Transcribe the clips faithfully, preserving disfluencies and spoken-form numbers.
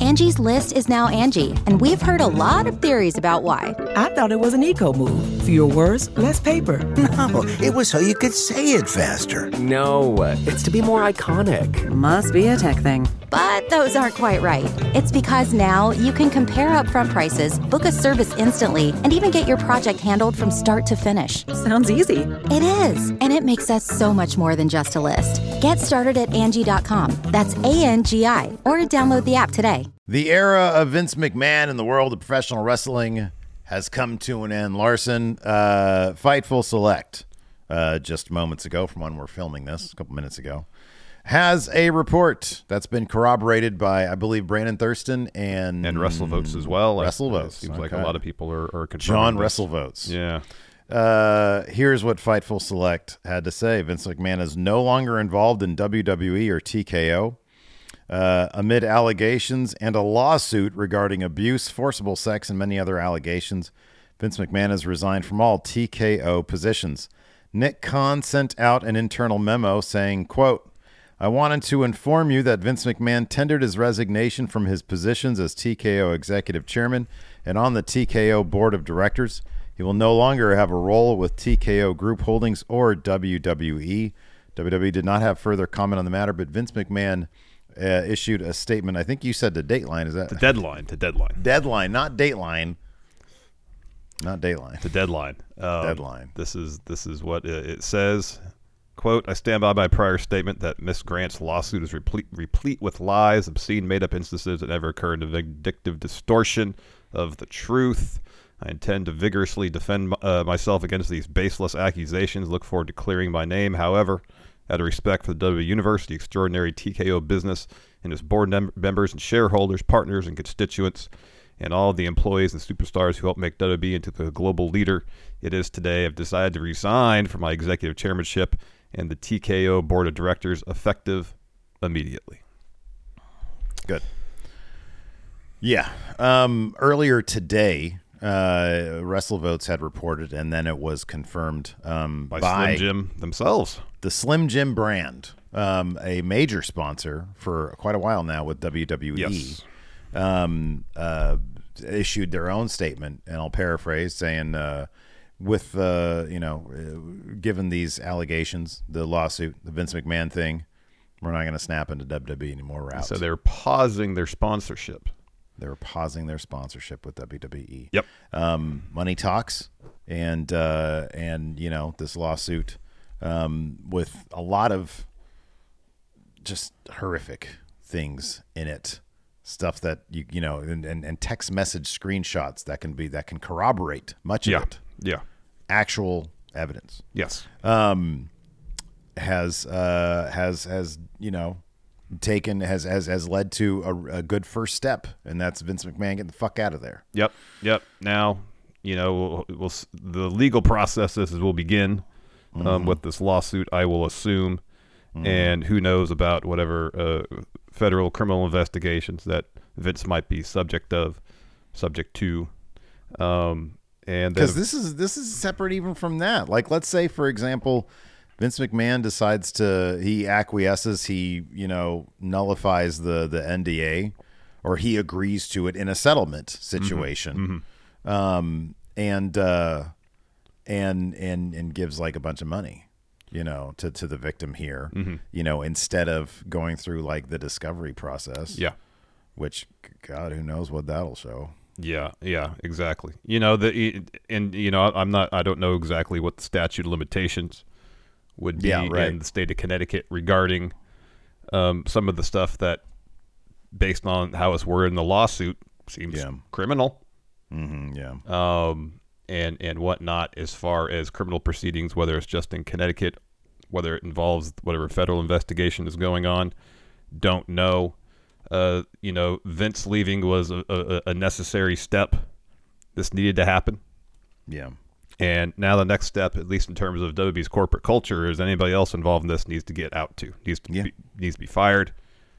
Angie's List is now Angie, and we've heard a lot of theories about why. I thought it was an eco move. Fewer words, less paper. No, it was so you could say it faster. No, it's to be more iconic. Must be a tech thing. But those aren't quite right. It's because now you can compare upfront prices, book a service instantly, and even get your project handled from start to finish. Sounds easy. It is, and it makes us so much more than just a list. Get started at Angie dot com. That's A N G I, or download the app today. The era of Vince McMahon in the world of professional wrestling has come to an end. Larson, uh, Fightful Select, uh, just moments ago from when we're filming this, a couple minutes ago, has a report that's been corroborated by, I believe, Brandon Thurston and... And WrestleVotes as well. WrestleVotes. It seems okay. like a lot of people are, are confirming John this. WrestleVotes. Yeah. Uh, here's what Fightful Select had to say. Vince McMahon is no longer involved in W W E or T K O. Uh, amid allegations and a lawsuit regarding abuse, forcible sex, and many other allegations, Vince McMahon has resigned from all T K O positions. Nick Khan sent out an internal memo saying, quote, I wanted to inform you that Vince McMahon tendered his resignation from his positions as T K O executive chairman and on the T K O board of directors. He will no longer have a role with T K O Group Holdings or W W E. W W E did not have further comment on the matter, but Vince McMahon Uh, issued a statement. I think you said the Dateline. Is that the deadline? The deadline. Deadline, not Dateline. Not Dateline. The deadline. Um, deadline. This is this is what it says. Quote: I stand by my prior statement that Miss Grant's lawsuit is replete, replete with lies, obscene, made-up instances that never occurred, and a vindictive distortion of the truth. I intend to vigorously defend uh, myself against these baseless accusations. Look forward to clearing my name. However, out of respect for the W W E Universe, the extraordinary T K O business, and its board mem- members and shareholders, partners and constituents, and all of the employees and superstars who helped make W W E into the global leader it is today, I've decided to resign from my executive chairmanship and the T K O board of directors effective immediately. Good. Yeah. Um, earlier today, uh, WrestleVotes had reported, and then it was confirmed um, by, by Slim Jim themselves. The Slim Jim brand, um, a major sponsor for quite a while now with W W E, yes. um, uh, issued their own statement, and I'll paraphrase, saying, uh, with, uh, you know, uh, given these allegations, the lawsuit, the Vince McMahon thing, we're not going to snap into W W E anymore. We're out. So they're pausing their sponsorship. They were pausing their sponsorship with W W E. Yep. Um, money talks, and uh, and you know this lawsuit um, with a lot of just horrific things in it, stuff that you you know, and, and, and text message screenshots that can be that can corroborate much of yeah. it. Yeah. Actual evidence. Yes. Um, has uh, has has you know. taken has, has has led to a, a good first step, and that's Vince McMahon getting the fuck out of there. Yep, yep. Now, you know, we'll, we'll, the legal processes will begin um, mm-hmm. with this lawsuit, I will assume, mm-hmm. and who knows about whatever uh, federal criminal investigations that Vince might be subject of, subject to. Um, and because this is this is separate even from that. Like, let's say, for example, Vince McMahon decides to, he acquiesces, he, you know, nullifies the, the N D A, or he agrees to it in a settlement situation, mm-hmm. Mm-hmm. Um, and, uh, and, and, and gives like a bunch of money, you know, to, to the victim here, mm-hmm. you know, instead of going through like the discovery process. Yeah. Which, God, who knows what that'll show. Yeah, yeah, exactly. You know, the, and, you know, I'm not, I don't know exactly what the statute of limitations would be yeah, right. in the state of Connecticut regarding um, some of the stuff that, based on how it's worded in the lawsuit, seems yeah. criminal. Mm-hmm, yeah. Um, and, and whatnot as far as criminal proceedings, whether it's just in Connecticut, whether it involves whatever federal investigation is going on, don't know. Uh, you know, Vince leaving was a, a, a necessary step. This needed to happen. Yeah. And now the next step, at least in terms of W W E's corporate culture, is anybody else involved in this needs to get out too. Needs to yeah. be, needs to be fired.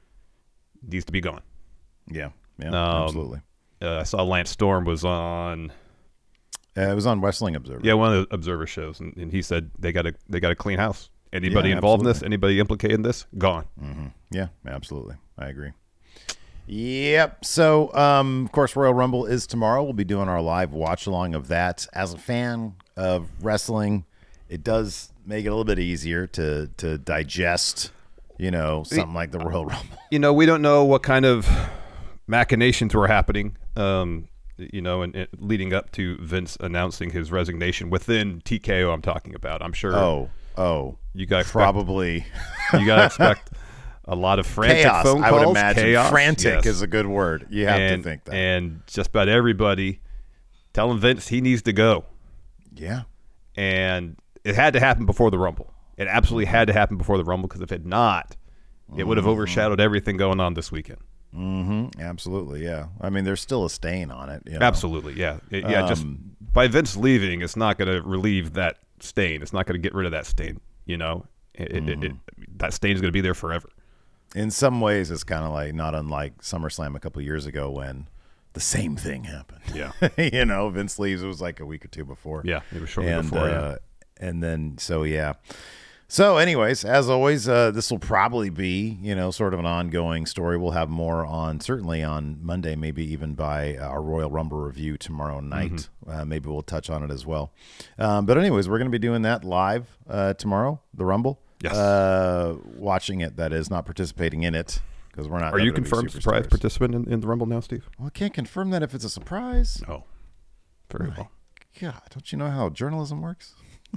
Needs to be gone. Yeah, yeah, um, absolutely. Uh, I saw Lance Storm was on. Uh, it was on Wrestling Observer. Yeah, one of the Observer shows, and, and he said they got a they got a clean house. Anybody yeah, involved absolutely. in this? Anybody implicated in this? Gone. Mm-hmm. Yeah, absolutely. I agree. Yep. So, um, of course, Royal Rumble is tomorrow. We'll be doing our live watch along of that. As a fan of wrestling, it does make it a little bit easier to to digest, you know, something like the Royal Rumble. You know, we don't know what kind of machinations were happening, um, you know, and, and leading up to Vince announcing his resignation within T K O. I'm talking about. I'm sure. Oh, oh, you got probably. You got to expect. A lot of frantic chaos, phone calls. I would imagine. Chaos, frantic yes. is a good word. You have and, to think that. And just about everybody telling Vince he needs to go. Yeah. And it had to happen before the Rumble. It absolutely had to happen before the Rumble, because if it not, it would have mm-hmm. overshadowed everything going on this weekend. Mm-hmm. Absolutely, yeah. I mean, there's still a stain on it. You know? Absolutely, yeah. It, yeah, um, just by Vince leaving, it's not going to relieve that stain. It's not going to get rid of that stain, you know? It, mm-hmm. it, it, that stain is going to be there forever. In some ways, it's kind of like not unlike SummerSlam a couple of years ago when the same thing happened. Yeah. You know, Vince leaves. It was like a week or two before. Yeah, it was shortly and, before, uh, yeah. And then, so, yeah. So, anyways, as always, uh, this will probably be, you know, sort of an ongoing story. We'll have more on, certainly on Monday, maybe even by our Royal Rumble review tomorrow night. Mm-hmm. Uh, maybe we'll touch on it as well. Um, but anyways, we're going to be doing that live uh, tomorrow, the Rumble. Yes. Uh, watching it, that is, not participating in it, because we're not. Are you confirmed surprise participant in, in the Rumble now, Steve? Well, I can't confirm that if it's a surprise. Oh, very My well. God, don't you know how journalism works?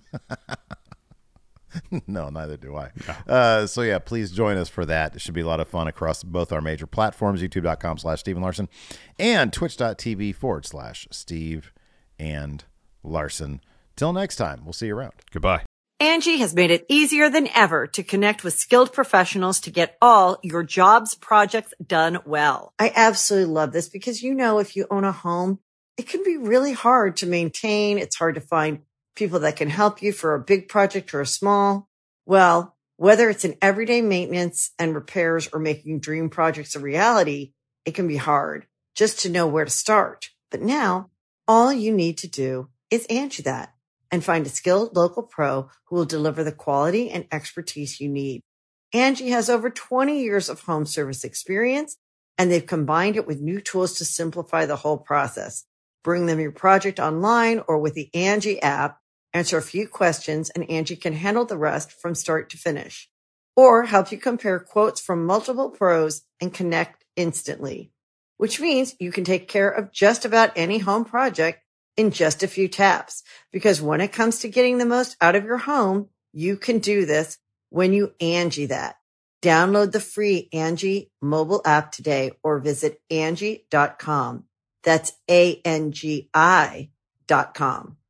No, neither do I. No. Uh, so, yeah, please join us for that. It should be a lot of fun across both our major platforms, youtube.com slash Steve and Larson and twitch.tv forward slash Steve and Larson. Till next time, we'll see you around. Goodbye. Angie has made it easier than ever to connect with skilled professionals to get all your jobs projects done well. I absolutely love this because, you know, if you own a home, it can be really hard to maintain. It's hard to find people that can help you for a big project or a small. Well, whether it's in everyday maintenance and repairs or making dream projects a reality, it can be hard just to know where to start. But now all you need to do is Angie that and find a skilled local pro who will deliver the quality and expertise you need. Angie has over twenty years of home service experience, and they've combined it with new tools to simplify the whole process. Bring them your project online or with the Angie app. Answer a few questions, and Angie can handle the rest from start to finish. Or help you compare quotes from multiple pros and connect instantly. Which means you can take care of just about any home project in just a few taps. Because when it comes to getting the most out of your home, you can do this when you Angie that. Download the free Angie mobile app today or visit Angie dot com. That's A N G I dot com.